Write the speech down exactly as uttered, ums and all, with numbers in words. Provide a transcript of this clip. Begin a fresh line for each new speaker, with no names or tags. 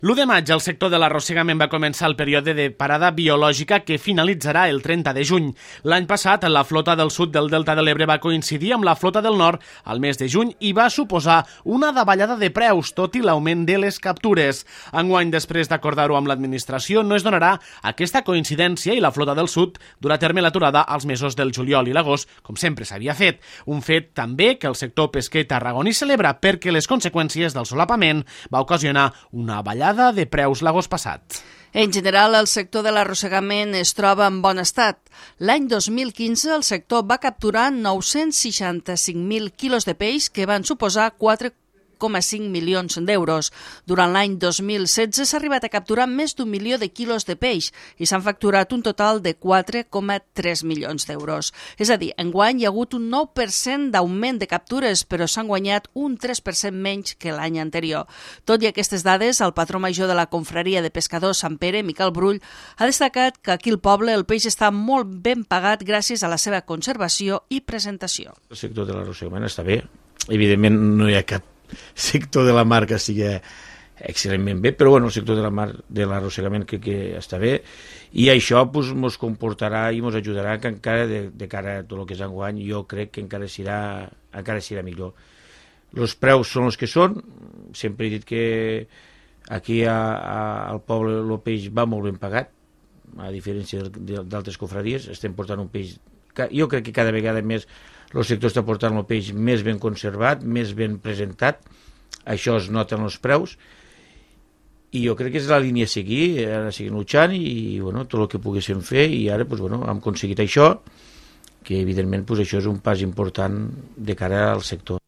l'u de maig, el sector de l'arrossegament va començar el període de parada biològica que finalitzarà el trenta de juny. L'any passat, la flota del sud del Delta de l'Ebre va coincidir amb la flota del nord al mes de juny i va suposar una davallada de preus, tot i l'augment de les captures. Enguany, després d'acordar-ho amb l'administració, no es donarà aquesta coincidència i la flota del sud durà a terme l'aturada als mesos del juliol i l'agost, com sempre s'havia fet. Un fet també que el sector pesquer tarragoní celebra perquè les conseqüències del solapament va ocasionar una ballada de preus l'agost passat.
En general, el sector de l'arrossegament es troba en bon estat. L'any dos mil quinze, el sector va capturar nou-cents seixanta-cinc mil quilos de peix, que van suposar quatre coma cinc milions d'euros. Durant l'any dos mil setze s'ha arribat a capturar més d'un milió de quilos de peix i s'han facturat un total de quatre coma tres milions d'euros. És a dir, enguany hi ha hagut un nou per cent d'augment de captures, però s'han guanyat un tres per cent menys que l'any anterior. Tot i aquestes dades, el patró major de la confraria de pescadors Sant Pere, Miquel Brull, ha destacat que aquí al poble el peix està molt ben pagat gràcies a la seva conservació i presentació.
El sector de l'arrossegament està bé. Evidentment no hi ha cap sector de la mar que sigui excel·lentment bé, però bueno, el sector de la mar de l'arrossegament crec que està bé i això pues, mos comportarà i mos ajudarà que encara de, de cara a tot el que és enguany jo crec que encara serà, encara serà millor. Els preus són els que són, sempre he dit que aquí a, a, al poble el peix va molt ben pagat, a diferència d'altres confraries, estem portant un peix, jo crec que cada vegada més el sector està portant el peix més ben conservat, més ben presentat, això es nota en els preus, i jo crec que és la línia a seguir, ara seguim luchant i bueno, tot el que poguéssim fer, i ara pues, bueno, hem aconseguit això, que evidentment pues, això és un pas important de cara al sector.